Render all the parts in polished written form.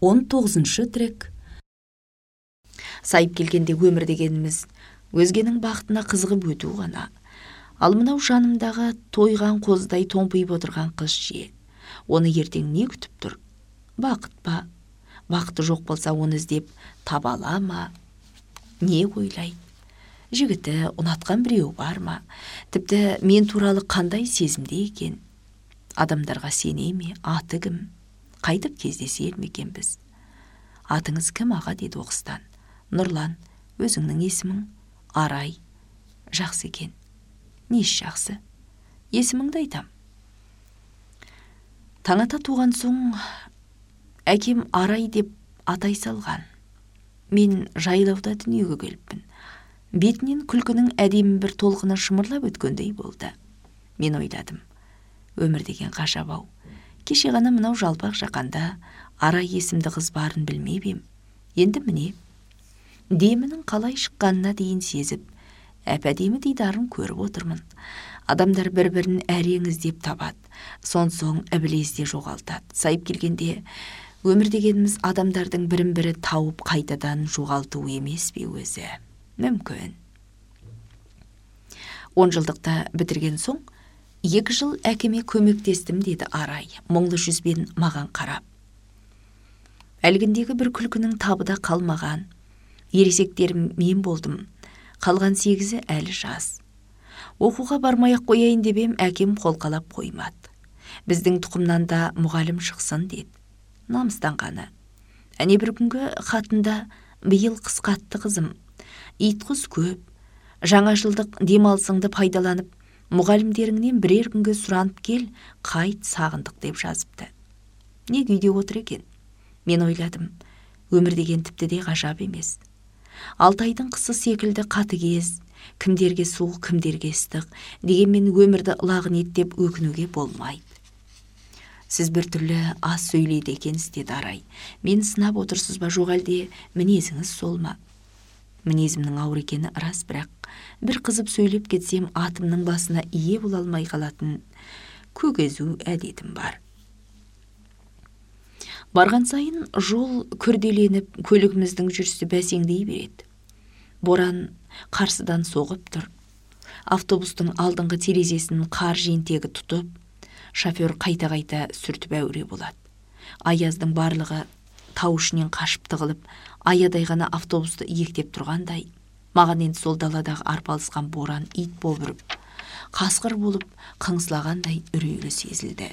19 трек. Сайып келгенде өмір дегеніміз өзгенің бақытына қызығып өту ғана. Ал мынау жанымдағы тойған қоздай томпиып отырған қыз ше. Оны ертең не күтіп тұр? Бақыт па? Бақыты жоқ болса, оны іздеп таба ала ма? Не ойлайды? Жігіті ұнатқан біреу бар ма? Тіпті мен туралы қандай сезімде екен? Адамдарға сене ме? Аты кім? Қайтып кездесер ме екенбіз? Атыңыз кім аға, деді оқыстан. Нұрлан. Өзіңнің есімің? Арай. Жақсы екен. Неш жақсы? Есіміңді айтам. Таң ата туған соң әкем Арай деп атай салған. Мен жайлауда дүниеге келіппін. Бетінен күлкінің әдемі бір толқыны шымырлап өткендей болды. Мен ойладым. Өмір деген ғажап-ау. Кеше ғана мынау жалпақ жақанда Арай есімді қыз барын білмеп ем. Енді міне, демінің қалай шыққанына дейін сезіп, әп-әдемі дидарын көріп отырмын. Адамдар бір-бірін әрең іздеп табады, соң ібілезде жоғалтады. Сайып келгенде өмір дегеніміз адамдардың бірін-бірі тауып қайтадан жоғалту емес пе өзі? Мүмкін. 10 жылдықта бітірген соң 2 жыл әкеме көмектестім, деді Арай, мұңлы жүзбен маған қарап. Әлгіндегі бір күлкінің табыда қалмаған. Ересектерім мен болдым. Қалған 8-і әлі жас. Оқуға бармай-ақ қояйын деп ем, әкем қолқалап қоймады. Біздің тұқымнан да мұғалім шықсын деді. Намыстанғаны. Әне бір күнгі хатында биыл қыс қатты қызым. Итқұс көп. Жаңа жылдық демалысыңды пайдаланып, мұғалімдеріңнен бірер күнге сұранып кел, қайт сағындық деп жазыпты. Не күйде отыр екен? Мен ойладым, өмір деген тіпті де ғажап емес. 6 айдың қысы секілді қатыгез, кімдерге суық, кімдерге ыстық, дегенмен өмірді ылағын ет деп өкінуге болмайды. Сіз біртүрлі аз сөйлейді екенсіз, деді Арай. Мен сынап отырсыз ба, жоқ әлде мінезіңіз сол ма? Мінезімнің ауыр екені рас, бірақ бір қызып сөйлеп кетсем, атымның басына ие бола алмай қалатын көгезу әдетім бар. Барған сайын жол күрделеніп, көлігіміздің жүрісі бәсеңдей береді. Боран қарсыдан соғып тұр. Автобустың алдыңғы терезесін қар жиентегі тұтып, шофер қайта-қайта сүртіп әуре болады. Аяздың барлығы тау ішінен қашып тығылып, аядай ғана автобусты иектеп тұрғандай, маған енді сол даладағы арпалысқан боран ит бобырып, қасқыр болып қыңсылағандай үрейлі сезілді.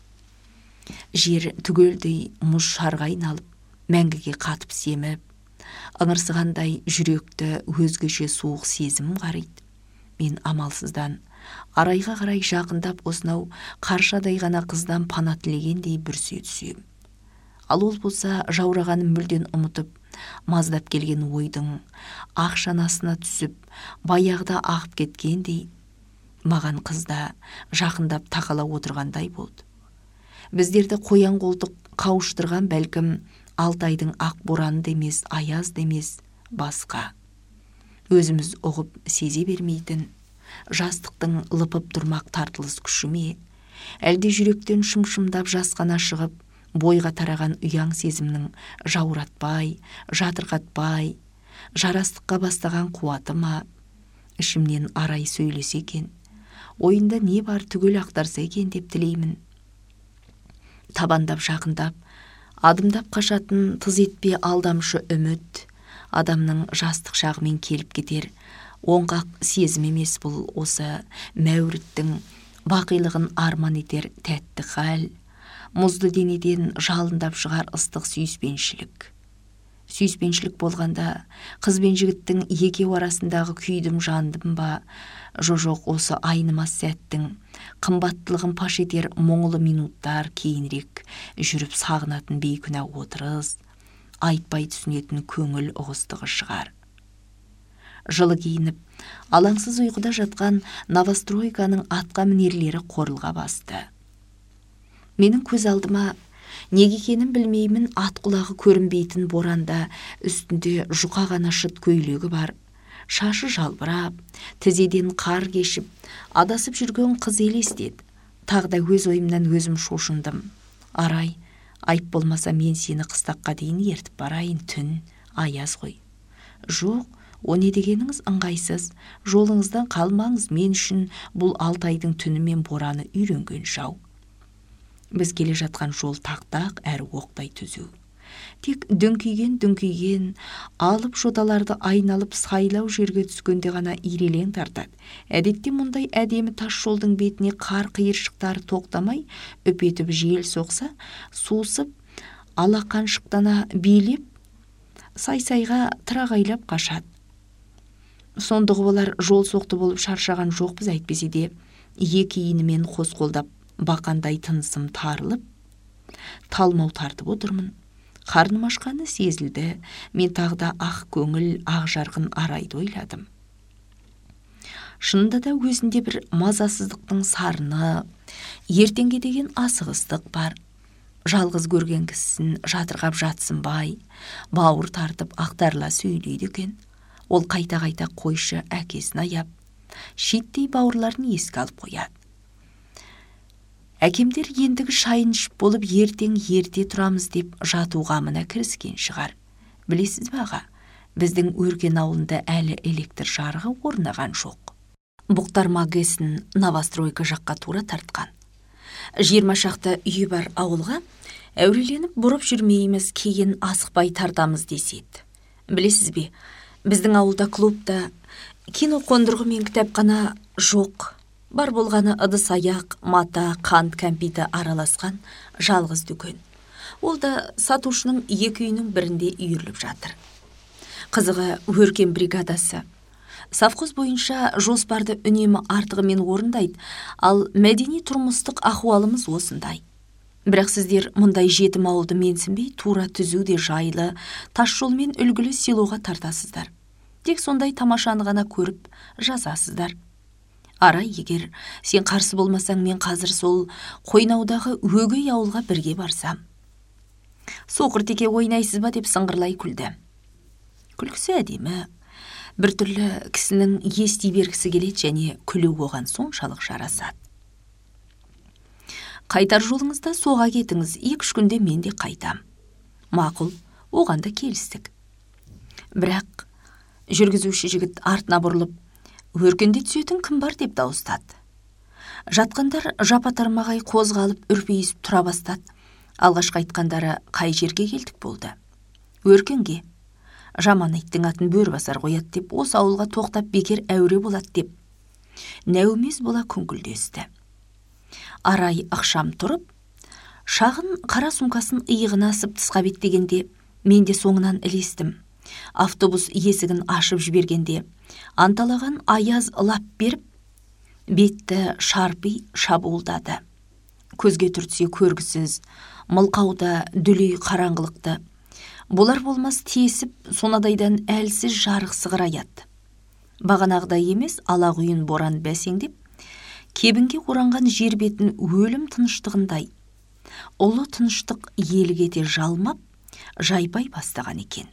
Жер түгелдей мұз шарға айналып, мәңгіге қатып семіп, ыңырсығандай жүректі өзгеше суық сезім қарайды. Мен амалсыздан Арайға қарай жақындап, осынау қаршадай ғана қыздан пана тілегендей бүрсе түсем. Ал ол болса жаурағанын мүлден ұмытып, маздап келген ойдың ақ шанасына түсіп, баяғыда ағып кеткендей, маған қызда жақындап тақала отырғандай болды. Біздерді қоян қолтық қауыштырған бәлкім 6 айдың ақ бораны демес, аяз демес, басқа. Өзіміз ұғып сезе бермейтін жастықтың лыпып тұрмақ тартылыс күші ме? Әлде жүректен шым-шымдап жасқана шығып, бойға тараған ұяң сезімнің жауратпай, жатырқатпай, жарастыққа бастаған қуаты ма? Ішімнен Арай сөйлесе екен, ойында не бар түгел ақтарса екен деп тілеймін. Табандап жақындап, адымдап қашатын тыз етпе алдамшы үміт, адамның жастық шағымен келіп кетер, оңғақ сезім емес бұл, осы мәуіттің бақилығын арман етер тәтті хал, мұзды денеден жалындап шығар ыстық сүйіспеншілік. Сүйіспеншілік болғанда қыз бен жігіттің екеу арасындағы күйдім жандым ба, жоқ осы айнымас сәттің қымбаттылығын паш етер мұңлы минуттар кейінірек жүріп сағынатын бейкүнә отырыз, айтпай түсінетін көңіл ұғыстығы шығар. Жылы киініп, алаңсыз ұйқыда жатқан новостройканың атқа мінерлері қорылға басты. Менің көз алдыма неге екенін білмеймін, ат құлағы көрінбейтін боранда үстінде жұқа ғана шыт көйлегі бар, шашы жалбырап, тізеден қар кешіп, адасып жүрген қыз елестеді. Тағда өз ойымнан өзім шошындым. Арай, Айып болмаса мен сені қыстаққа дейін ертіп барайын, түн аяз ғой. Жоқ, о не дегеніңіз ыңғайсыз, жолыңыздан қалмаңыз, мен үшін бұл 6 айдың түні мен бораны үйренген жау. Біз келе жатқан жол тақтақ әрі оқтай түзу. Тек дүңкиген алып жоталарды айналып сайлау жерге түскенде ғана ирелең тартады. Әдетте мұндай әдемі тас жолдың бетіне қар қиыршықтары тоқтамай, үпетіп жел соқса, сусып, алақаншықтана билеп, сай-сайға тырағайлап қашады. Сондығы болар жол соқты болып шаршаған жоқпыз, әйтпесе де екі иінімен қос қолдап бақандай тынысым тарылып, талмау тартып отырмын. Қарным ашқаны сезілді. Мен тағда ақ көңіл, ақ жарқын Арайды ойладым. Шынында да өзінде бір мазасыздықтың сарыны, ертеңге деген асығыстық бар. Жалғыз көрген кісісін жатырғап жатсынбай, бауыр тартып ақтарыла сөйлейді екен. Ол қайта-қайта қойшы әкесін аяп, шиттей бауырларын еске алып қояды. Әкемдер ендігі шайын ішіп болып ертең ерте тұрамыз деп жату қамына кіріскен шығар. Білесіз бе аға, біздің Өркен ауылында әлі электр жарығы орнаған жоқ. Бұқтарма ГЭСін Новостройка жаққа тура тартқан. 20 шақты үйі бар ауылға әуреленіп бұрып жүрмейміз, кейін асықпай тартамыз деседі. Білесіз бе, біздің ауылда клубта кино қондырғы мен кітапхана жоқ. Бар болғаны ыдыс-аяқ, мата, қант, кәмпиті араласқан жалғыз дүкен. Ол да сатушының екі үйінің бірінде үйіріліп жатыр. Қызығы Өркен бригадасы. Совхоз бойынша жоспарды үнемі артығымен орындайды, ал мәдени тұрмыстық ахуалымыз осындай. Бірақ сіздер мұндай жетім ауылды менсінбей, тура түзуде жайлы, тас жолмен үлгілі селоға тартасыздар. Тек сондай тамашаны ғана көріп жазасыздар. Арай, егер сен қарсы болмасаң, мен қазір сол Қойнаудағы өгей ауылға бірге барсам. Соқыр теке ойнайсыз ба деп сыңғырлай күлді. Күлкісі әдемі, біртүрлі кісінің ести бергісі келеді және күлу оған соншалық жарасады. Қайтар жолыңызда соға кетіңіз, 2-3 күнде мен де қайтам. Мақұл, оған да келістік. Бірақ жүргізуші жігіт артына бұрылып, Өркенде түсетін кім бар деп дауыстады. Жатқандар жапа-тармағай қозғалып үрпейісіп тұра бастады. Алғашқы айтқандары қай жерге келдік болды. Өркенге. Жаман иттің атын бөрібасар қояды деп, осы ауылға тоқтап бекер әуре болады деп. Нәумез бола күңкілдесті. Арай ақшам тұрып, шағын қара сумкасын иығына асып тысқа беттегенде, мен де соңынан ілестім. Автобус есігін ашып жібергенде, анталаған аяз лап беріп, бетті шарпи шабуылдады. Көзге түртсе көргісіз, мылқауда дүлей қараңғылықты. Болар болмас тесіп, сонадайдан әлсіз жарық сығыраяды. Бағанағыдай емес, алақұйын боран бәсеңдеп, кебінге оранған жер бетін өлім тыныштығындай. Ұлы тыныштық елгете жалмап, жайпай бастаған екен.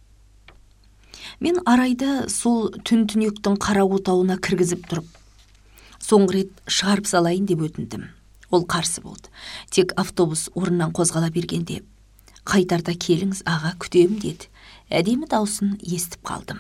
Мен Арайды сол түн-түнектің қара отауына кіргізіп тұрып, соңғы рет шығарып салайын деп өтіндім. Ол қарсы болды. Тек автобус орнынан қозғала бергенде, қайтарда келіңіз аға, күтемін деді. Әдемі даусын естіп қалдым.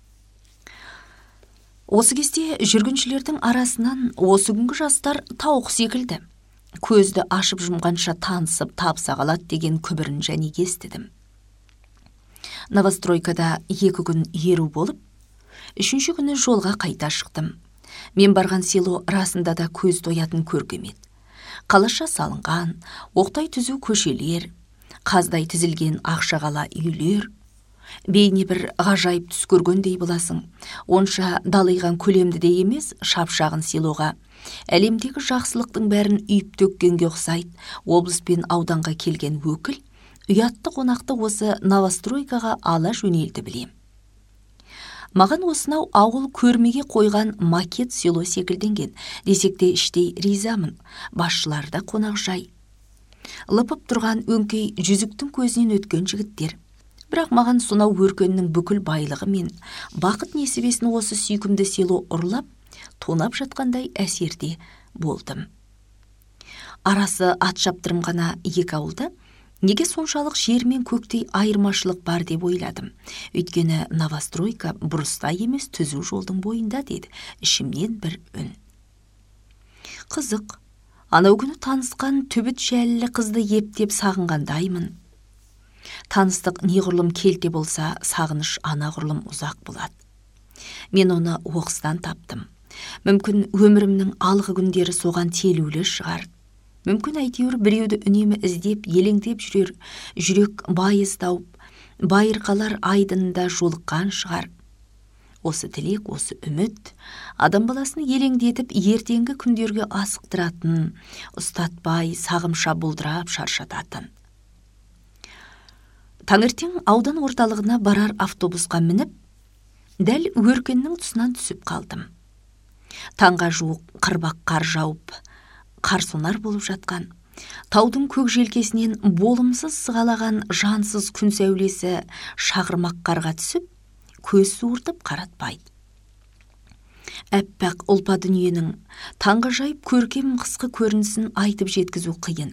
Осы кезде жүргіншілердің арасынан осы күнгі жастар тауық секілді. Көзді ашып жұмғанша танысып табыса қалады деген күбірін және естідім. Новостройкада 2 күн еру болып, 3-ші күні жолға қайта шықтым. Мен барған село расында да көз тоятын көркем еді. Қалаша салынған, оқтай түзу көшелер, қаздай тізілген ақшағала үйлер, бейне бір ғажайып түс көргендей боласың. Онша далайған көлемді де емес, шапшағын селоға әлемдегі жақсылықтың бәрін үйіп төккенге ұқсайды. Облыс пен ауданға келген өкіл ұятты қонақты осы Новостройкаға ала жөнелді білем. Маған осынау ауыл көрмеге қойған макет село секілденген, десек те іштей ризамын. Басшыларда қонақ жай. Лыпып тұрған өңкей жүзіктің көзінен өткен жігіттер. Бірақ маған сонау Өркеннің бүкіл байлығы мен бақыт несібесін осы сүйкімді село ұрлап, тонап жатқандай әсерде болдым. Арасы ат шаптырым ғана 2 ауылда Неге соншалық жер мен көктей айырмашылық бар деп ойладым. Өйткені новостройка бұрыста емес түзу жолдың бойында, деді ішімнен бір үн. Қызық, анау күні танысқан түбіт шәлілі қызды ептеп сағынғандаймын. Таныстық неғұрлым келте болса, сағыныш анағұрлым ұзақ болады. Мен оны оқыстан таптым. Мүмкін өмірімнің алғы күндері соған телулі шығар. Мүмкін әйтеуір біреуді үнемі іздеп, елеңдеп жүрер, жүрек байыз тауып, байырқалар айдынында жолыққан шығар. Осы тілек, осы үміт адам баласын елеңдетіп, ертеңгі күндерге асықтыратын, ұстатпай, сағымша бұлдырап шаршататын. Таңертең аудан орталығына барар автобусқа мініп, дәл өркеннің тұсынан түсіп қалдым. Таңға жуық қырбақ қар жауып, қар сонар болып жатқан, таудың көк желкесінен болымсыз сығалаған жансыз күн сәулесі шағырмақ қарға түсіп, көз суыртып қаратпайды. Әппақ ұлпа дүниенің таңғы жайып көркем қысқы көрінісін айтып жеткізу қиын.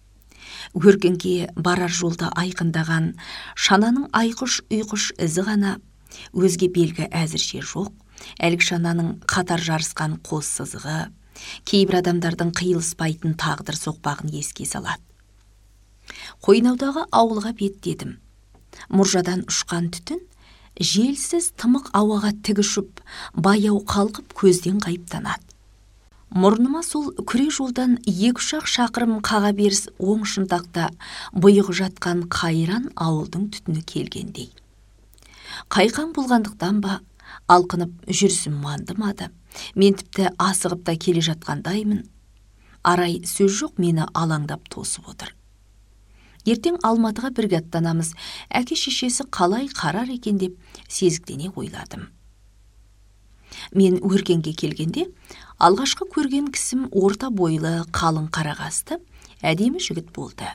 Өркенге барар жолда айқындаған шананың айқыш-ұйқыш ізі ғана, өзге белгі әзірше жоқ. Әлгі шананың қатар жарысқан қос сызығы, кейбір адамдардың қиылыспайтын тағдыр соқпағын еске салады. Қойнаудағы ауылға беттедім. Мұржадан ұшқан түтін, желсіз тымық ауаға тік ұшып, баяу қалқып көзден ғайыптанады. Мұрныма сол күре жолдан 2-3 шақырым қаға беріс оң шынтақта бұйығы жатқан қайран ауылдың түтіні келгендей. Қайқан болғандықтан ба, алқынып жүрсім мандымады. Мен тіпті асығып та келе жатқандаймын. Арай сөз жоқ, мені алаңдап тосып отыр. Ертең Алматыға бірге аттанамыз, әке шешесі қалай қарар екен деп сезіктене ойладым. Мен өркенге келгенде, алғашқы көрген кісім орта бойлы, қалың қарағасты, әдемі жігіт болды.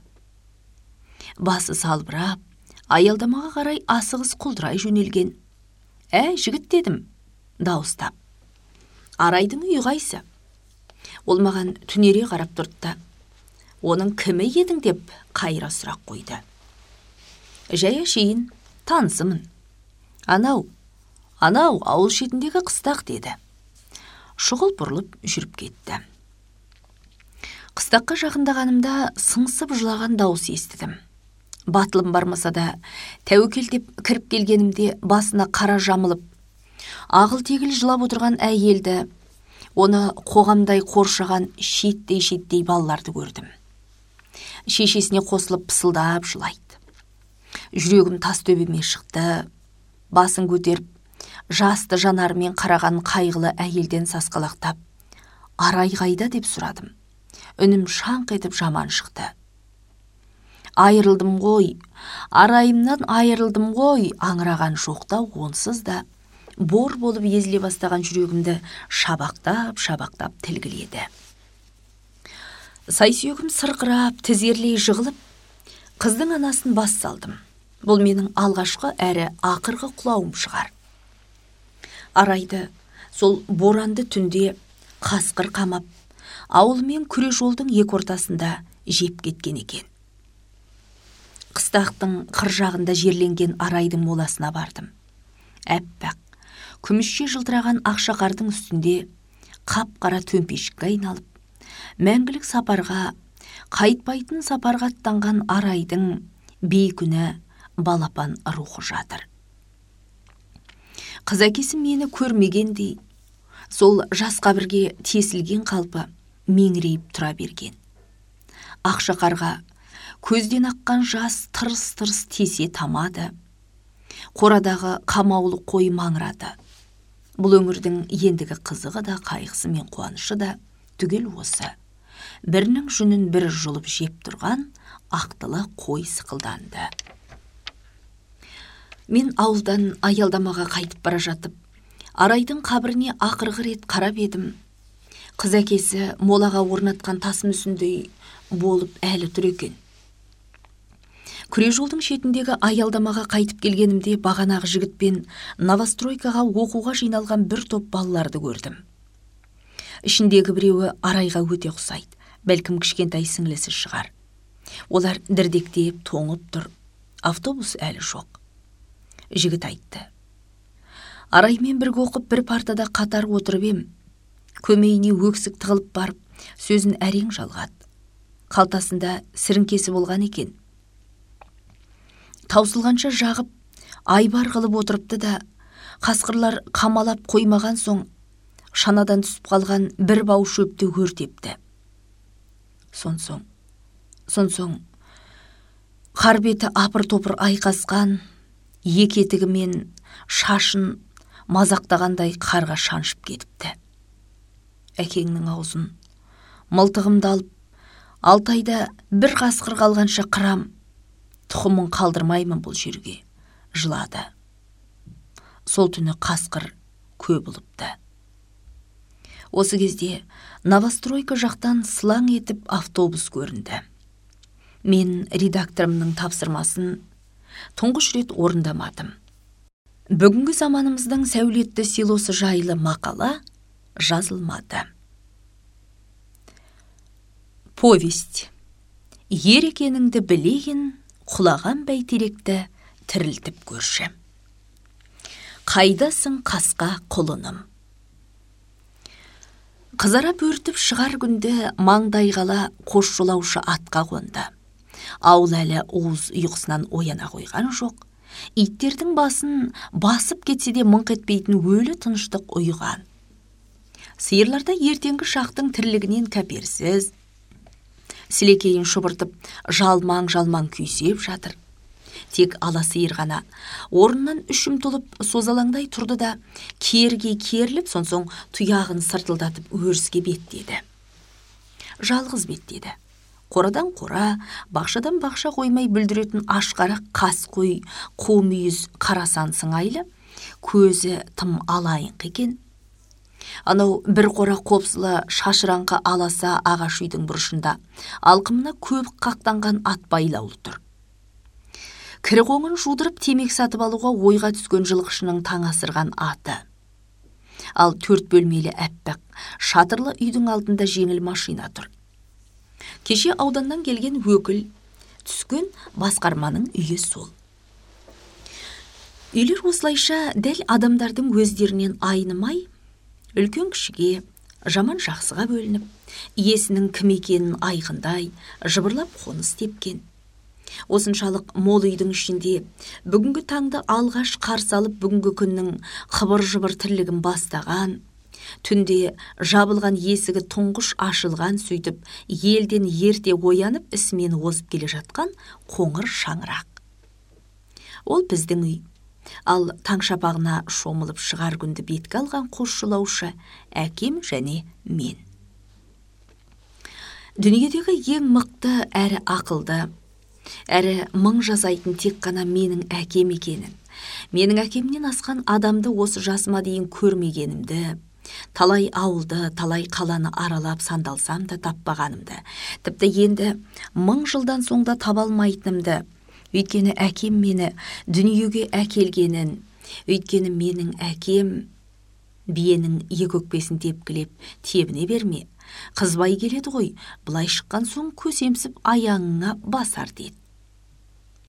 Басы салбырап, аялдамаға қарай асығыс құлдырай жөнелген. «Әй, жігіт», дедім, дауыстап. Арайдың үйі қайсы? Ол маған түнере қарап тұрды. Оның кімі едің деп қайыра сұрақ қойды. Жай әшейін, танысымын. Анау ауыл шетіндегі қыстақ, деді. Шұғыл бұрылып жүріп кетті. Қыстаққа жақындағанымда сыңсып жылаған дауыс естідім. Батылым бармаса да, тәуекел деп кіріп келгенімде басына қара жамылып, ағыл-тегіл жылап отырған әйелді, оны қоғамдай қоршаған шеттей балаларды көрдім. Шешесіне қосылып пысылдап жылайды. Жүрегім тас төбеме шықты. Басын көтеріп, жасты жанарымен қараған қайғылы әйелден сасқалақтап, «Арай қайда?» деп сұрадым. Үнім шаңқ етіп жаман шықты. «Айырылдым ғой, арайымнан айырылдым ғой», аңыраған жоқтау онсыз да, бор болып езіле бастаған жүрегімді шабақтап тілгіледі. Сайсүйегім сырқырап, тізерлей жығылып, қыздың анасын бас салдым. Бұл менің алғашқы әрі ақырғы құлауым шығар. Арайды сол боранды түнде қасқыр қамап, ауылмен күре жолдың екі ортасында жеп кеткен екен. Қыстақтың қыр жағында жерленген арайдың моласына бардым. Әппақ, күмісше жылтыраған ақша қардың үстінде қап-қара төмпешікке айналып, мәңгілік сапарға, қайтпайтын сапарға аттанған арайдың бейкүнә балапан рухы жатыр. Қыз әкесі мені көрмегендей, сол жас қабірге тесілген қалпы меңірейіп тұра берген. Ақша қарға көзден аққан жас тырыс-тырыс тесе тамады. Қорадағы қамаулы қой маңырады. Бұл өңірдің ендігі қызығы да, қайғысы мен қуанышы да түгел осы. Бірінің жүнін бірі жұлып жеп тұрған ақтылы қой сықылданды. Мен ауылдан аялдамаға қайтып бара жатып, арайдың қабіріне ақырғы рет қарап едім. Қыз әкесі молаға орнатқан тас мүсіндей болып әлі тұр екен. Күре жолдың шетіндегі аялдамаға қайтып келгенімде бағанағы жігітпен новостройкаға оқуға жиналған бір топ балаларды көрдім. Ішіндегі біреуі арайға өте ұқсайды, бәлкім кішкентай сіңлісі шығар. Олар дірдектеп тоңып тұр. Автобус әлі жоқ. Жігіт айтты: Араймен бірге оқып бір партада қатар отырып ем. Көмейіне өксік тығылып барып, сөзін әрең жалғады. Қалтасында сіріңкесі болған екен. Таусылғанша жағып, айбар қылып отырыпты да, қасқырлар қамалап қоймаған соң, шанадан түсіп қалған бір бау шөпті өртепті. Сонсоң, қар беті апыр-топыр айқасқан, екі етігі мен шашын мазақтағандай қарға шаншып кетіпті. Әкеңнің аузын мылтығымды алып, 6 айда бір қасқыр қалғанша қырам, тұқымын қалдырмаймын бұл жерге, жылады. Сол түні қасқыр көп ұлыпты. Осы кезде новостройка жақтан сылаң етіп автобус көрінді. Мен редакторымның тапсырмасын тұңғыш рет орындамадым. Бүгінгі заманымыздың сәулетті селосы жайлы мақала жазылмады. Повесть. Ер екеніңді білейін, құлаған бәйтеректі тірілтіп көрші. Қайдасың қасқа құлыным? Қызара бөртіп шығар күнді маңдайғала қош жолаушы атқа қонды. Ауыл әлі уыз ұйқысынан ояна қойған жоқ. Иттердің басын басып кетсе де мыңқ етпейтін өлі тыныштық ұйыған. Сиырларда ертеңгі шақтың тірлігінен кәперсіз, сілекейін шұбыртып, жалмаң күйсеп жатыр. Тек ала сиыр ғана орнынан үшім толып созалаңдай тұрды да, керге керіліп, сонсоң тұяғын сыртылдатып өріске беттеді. Жалғыз беттеді. Қорадан қора, бақшадан бақша қоймай бүлдіретін ашқарақ қас қой, қомүйіз қарасан сыңайлы, көзі тым алайыңқы екен. Анау бір қора қопсылы шашыраңқы аласа ағаш үйдің бұрышында алқымына көп қақтанған ат байлаулы тұр. Кірі қоңын жудырып темек сатып алуға ойға түскен жылқышының таңасырған аты. Ал 4 бөлмелі әппақ шатырлы үйдің алдында жеңіл машина тұр. Кеше ауданнан келген өкіл түскен басқарманың үйі сол. Үйлер осылайша дәл адамдардың өздерінен айнымай, үлкен кішіге, жаман жақсыға бөлініп, иесінің кім екенін айқындай, жыбырлап қоныс тепкен. Осыншалық мол үйдің ішінде бүгінгі таңды алғаш қарсы алып, бүгінгі күннің қыбыр-жыбыр тірлігін бастаған, түнде жабылған есігі тұңғыш ашылған, сөйтіп елден ерте оянып ісімен озып келе жатқан қоңыр шаңырақ. Ол біздің үй. Ал таң шапағына шомылып шығар күнді бетке алған қос жолаушы әкем және мен. Дүниедегі ең мықты әрі ақылды, әрі мың жазайтын тек қана менің әкем екенін, менің әкемнен асқан адамды осы жасыма дейін көрмегенімді, талай ауылды, талай қаланы аралап сандалсам да таппағанымды, тіпті енді 1000 жылдан соңда таба алмайтынымды, өйткені әкем мені дүниеге әкелгенін, өйткені менің әкем биенің екі өкпесін тепкілеп тебіне берме, қызбай келеді ғой, бұлай шыққан соң көсемсіп аяңыңа басар деді.